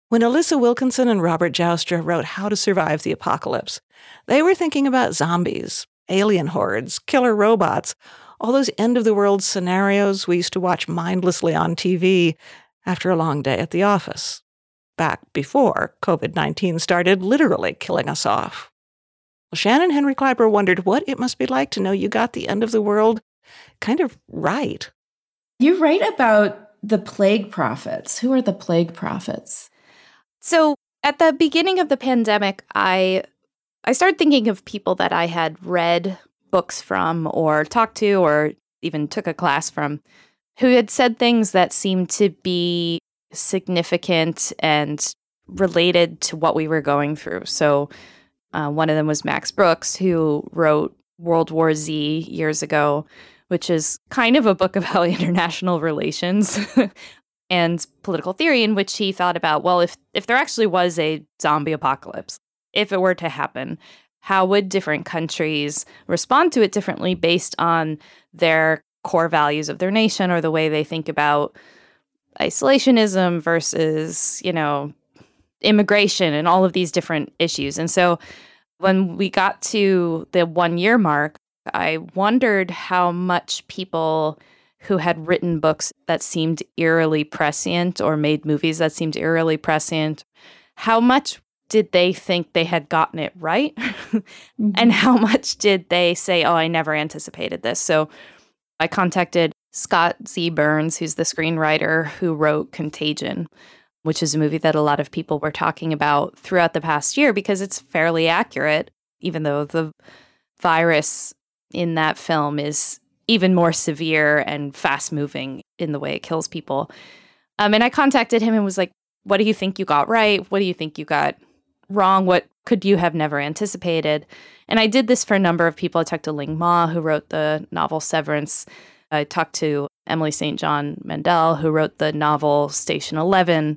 When Alyssa Wilkinson and Robert Joustra wrote How to Survive the Apocalypse, they were thinking about zombies, alien hordes, killer robots, all those end-of-the-world scenarios we used to watch mindlessly on TV after a long day at the office, back before COVID-19 started literally killing us off. Well, Shannon Henry Kleiber wondered what it must be like to know you got the end of the world kind of right. You write about the plague prophets. Who are the plague prophets? So at the beginning of the pandemic, I started thinking of people that I had read books from or talked to or even took a class from who had said things that seemed to be significant and related to what we were going through. So one of them was Max Brooks, who wrote World War Z years ago, which is kind of a book about international relations and political theory, in which he thought about, well, if there actually was a zombie apocalypse, if it were to happen, how would different countries respond to it differently based on their core values of their nation or the way they think about isolationism versus, immigration and all of these different issues. And so when we got to the 1 year mark, I wondered how much people who had written books that seemed eerily prescient or made movies that seemed eerily prescient, how much did they think they had gotten it right? Mm-hmm. And how much did they say, oh, I never anticipated this? So I contacted Scott Z. Burns, who's the screenwriter who wrote Contagion, which is a movie that a lot of people were talking about throughout the past year because it's fairly accurate, even though the virus in that film is even more severe and fast-moving in the way it kills people. And I contacted him and was like, what do you think you got right? What do you think you got wrong? What could you have never anticipated? And I did this for a number of people. I talked to Ling Ma, who wrote the novel Severance. I talked to Emily St. John Mandel, who wrote the novel Station 11.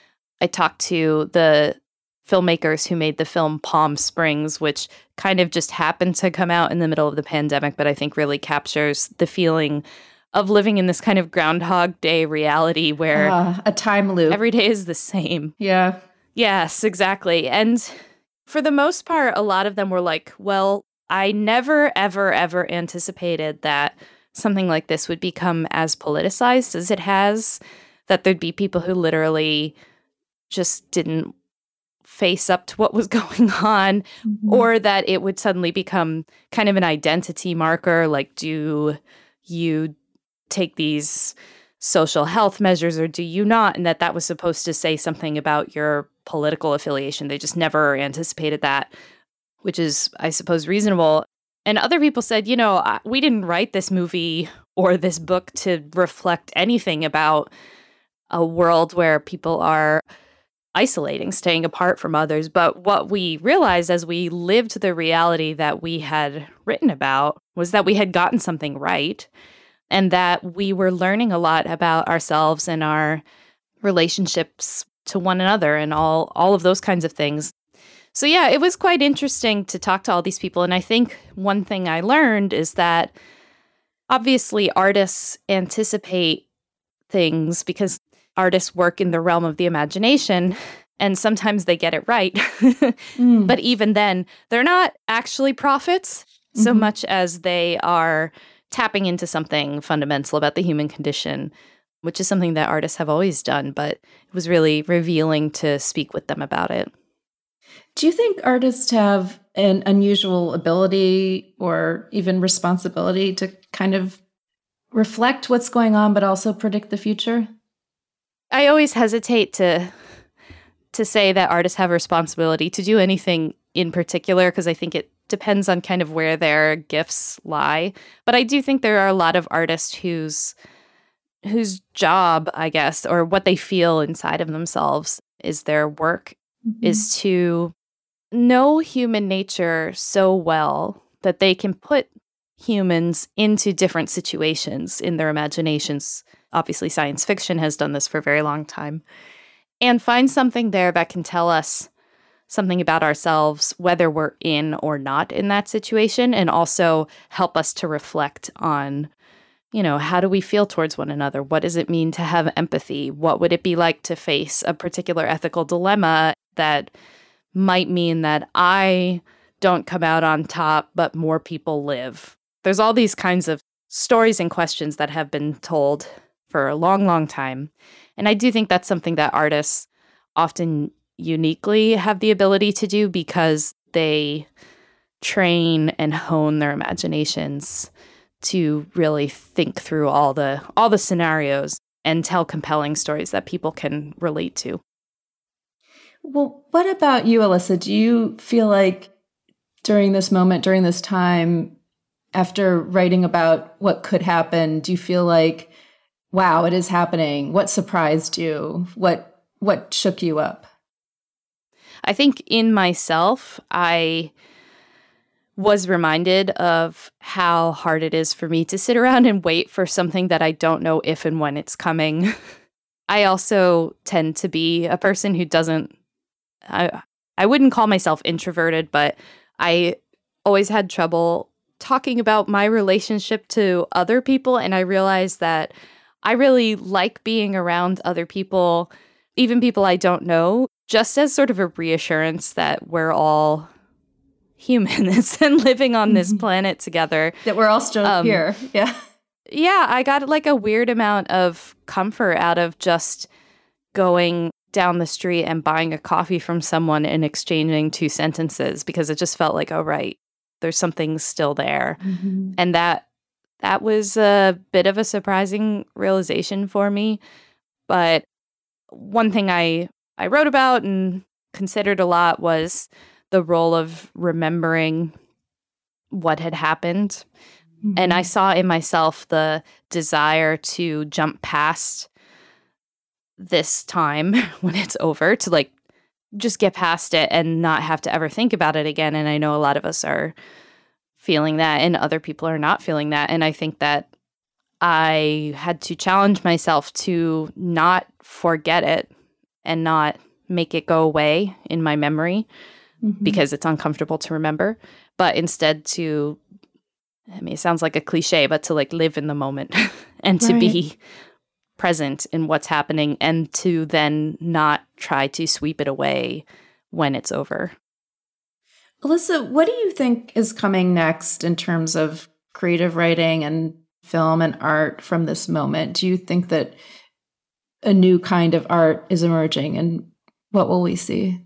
I talked to the filmmakers who made the film Palm Springs, which kind of just happened to come out in the middle of the pandemic, but I think really captures the feeling of living in this kind of Groundhog Day reality where a time loop. Every day is the same. Yeah. Yes, exactly. And for the most part, a lot of them were like, well, I never, ever, ever anticipated that something like this would become as politicized as it has, that there'd be people who literally just didn't face up to what was going on, mm-hmm. or that it would suddenly become kind of an identity marker, like, do you take these social health measures or do you not? And that was supposed to say something about your political affiliation. They just never anticipated that, which is, I suppose, reasonable. And other people said, we didn't write this movie or this book to reflect anything about a world where people are isolating, staying apart from others. But what we realized as we lived the reality that we had written about was that we had gotten something right and that we were learning a lot about ourselves and our relationships to one another and all of those kinds of things. So yeah, it was quite interesting to talk to all these people. And I think one thing I learned is that obviously artists anticipate things because artists work in the realm of the imagination, and sometimes they get it right. But even then, they're not actually prophets so much as they are tapping into something fundamental about the human condition, which is something that artists have always done, but it was really revealing to speak with them about it. Do you think artists have an unusual ability or even responsibility to kind of reflect what's going on, but also predict the future? I always hesitate to say that artists have a responsibility to do anything in particular, because I think it depends on kind of where their gifts lie. But I do think there are a lot of artists whose job, I guess, or what they feel inside of themselves is their work, is to know human nature so well that they can put humans into different situations in their imaginations. Obviously, science fiction has done this for a very long time. And find something there that can tell us something about ourselves, whether we're in or not in that situation, and also help us to reflect on how do we feel towards one another? What does it mean to have empathy? What would it be like to face a particular ethical dilemma that might mean that I don't come out on top, but more people live? There's all these kinds of stories and questions that have been told for a long, long time. And I do think that's something that artists often uniquely have the ability to do because they train and hone their imaginations to really think through all the scenarios and tell compelling stories that people can relate to. Well, what about you, Alyssa? Do you feel like during this moment, during this time, after writing about what could happen, do you feel like, wow, it is happening? What surprised you? What shook you up? I think in myself, I was reminded of how hard it is for me to sit around and wait for something that I don't know if and when it's coming. I also tend to be a person who doesn't, I wouldn't call myself introverted, but I always had trouble talking about my relationship to other people. And I realized that I really like being around other people, even people I don't know, just as sort of a reassurance that we're all humans and living on this planet together. That we're all still here. Yeah. Yeah, I got like a weird amount of comfort out of just going down the street and buying a coffee from someone and exchanging 2 sentences because it just felt like, oh, right, there's something still there. Mm-hmm. And that was a bit of a surprising realization for me. But one thing I wrote about and considered a lot was the role of remembering what had happened. Mm-hmm. And I saw in myself the desire to jump past this time when it's over, to like just get past it and not have to ever think about it again. And I know a lot of us are feeling that and other people are not feeling that. And I think that I had to challenge myself to not forget it and not make it go away in my memory because it's uncomfortable to remember, but instead to, I mean, it sounds like a cliche, but to like live in the moment and to be present in what's happening and to then not try to sweep it away when it's over. Alyssa, what do you think is coming next in terms of creative writing and film and art from this moment? Do you think that a new kind of art is emerging, and what will we see?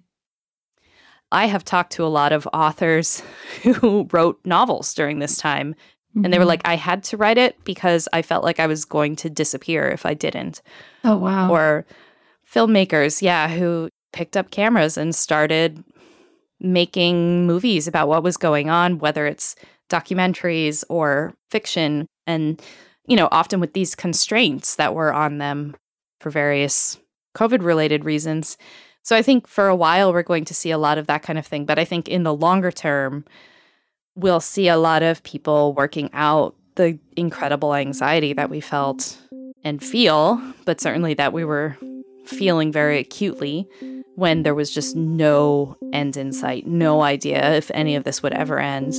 I have talked to a lot of authors who wrote novels during this time, and they were like, I had to write it because I felt like I was going to disappear if I didn't. Oh, wow. Or filmmakers, who picked up cameras and started making movies about what was going on, whether it's documentaries or fiction, and, often with these constraints that were on them for various COVID-related reasons. So I think for a while we're going to see a lot of that kind of thing. But I think in the longer term, we'll see a lot of people working out the incredible anxiety that we felt and feel, but certainly that we were feeling very acutely when there was just no end in sight, no idea if any of this would ever end.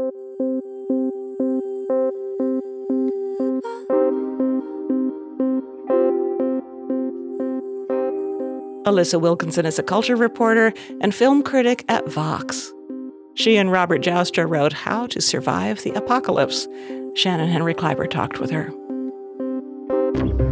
Alyssa Wilkinson is a culture reporter and film critic at Vox. She and Robert Joustra wrote How to Survive the Apocalypse. Shannon Henry Kleiber talked with her.